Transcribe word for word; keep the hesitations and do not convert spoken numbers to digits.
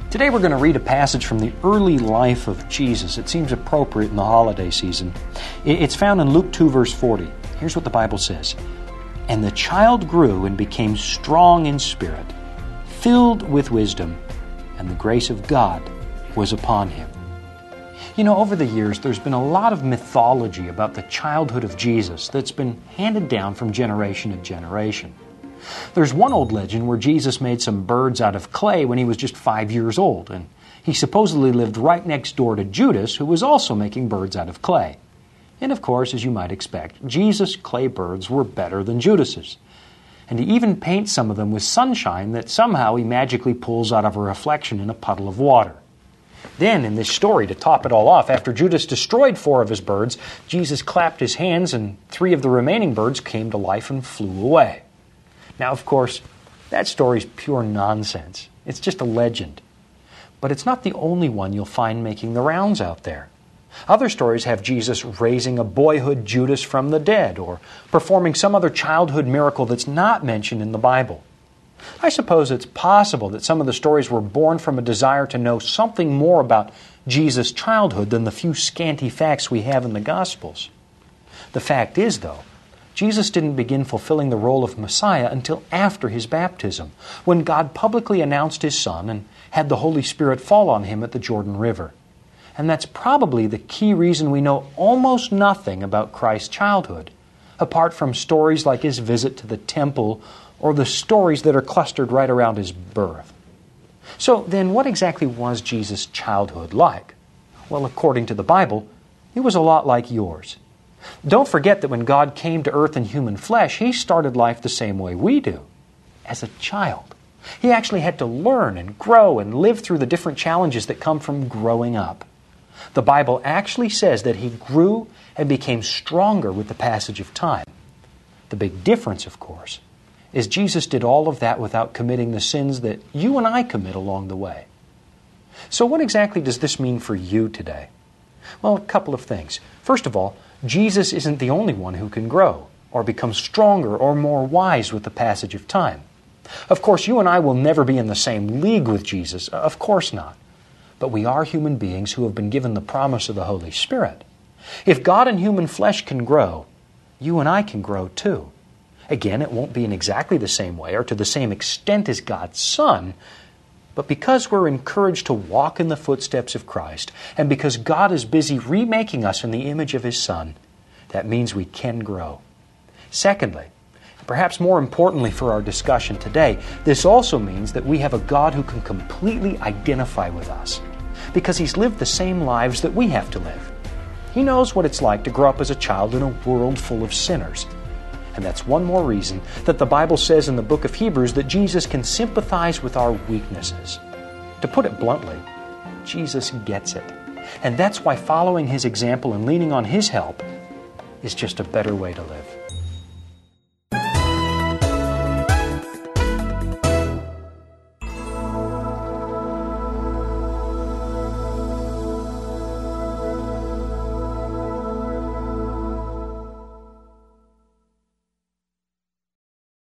Today we're going to read a passage from the early life of Jesus. It seems appropriate in the holiday season. It's found in Luke two, verse forty. Here's what the Bible says. "And the child grew and became strong in spirit, filled with wisdom, and the grace of God was upon him." You know, over the years, there's been a lot of mythology about the childhood of Jesus that's been handed down from generation to generation. There's one old legend where Jesus made some birds out of clay when he was just five years old, and he supposedly lived right next door to Judas, who was also making birds out of clay. And of course, as you might expect, Jesus' clay birds were better than Judas's. And he even paints some of them with sunshine that somehow he magically pulls out of a reflection in a puddle of water. Then, in this story, to top it all off, after Judas destroyed four of his birds, Jesus clapped his hands and three of the remaining birds came to life and flew away. Now, of course, that story's pure nonsense. It's just a legend. But it's not the only one you'll find making the rounds out there. Other stories have Jesus raising a boyhood Judas from the dead or performing some other childhood miracle that's not mentioned in the Bible. I suppose it's possible that some of the stories were born from a desire to know something more about Jesus' childhood than the few scanty facts we have in the Gospels. The fact is, though, Jesus didn't begin fulfilling the role of Messiah until after his baptism, when God publicly announced his Son and had the Holy Spirit fall on him at the Jordan River. And that's probably the key reason we know almost nothing about Christ's childhood, apart from stories like his visit to the temple or the stories that are clustered right around his birth. So then, what exactly was Jesus' childhood like? Well, according to the Bible, it was a lot like yours. Don't forget that when God came to earth in human flesh, he started life the same way we do, as a child. He actually had to learn and grow and live through the different challenges that come from growing up. The Bible actually says that he grew and became stronger with the passage of time. The big difference, of course, is Jesus did all of that without committing the sins that you and I commit along the way. So what exactly does this mean for you today? Well, a couple of things. First of all, Jesus isn't the only one who can grow or become stronger or more wise with the passage of time. Of course, you and I will never be in the same league with Jesus. Of course not. But we are human beings who have been given the promise of the Holy Spirit. If God in human flesh can grow, you and I can grow too. Again, it won't be in exactly the same way or to the same extent as God's Son, but because we're encouraged to walk in the footsteps of Christ, and because God is busy remaking us in the image of His Son, that means we can grow. Secondly, perhaps more importantly for our discussion today, this also means that we have a God who can completely identify with us, because He's lived the same lives that we have to live. He knows what it's like to grow up as a child in a world full of sinners. And that's one more reason that the Bible says in the book of Hebrews that Jesus can sympathize with our weaknesses. To put it bluntly, Jesus gets it. And that's why following His example and leaning on His help is just a better way to live.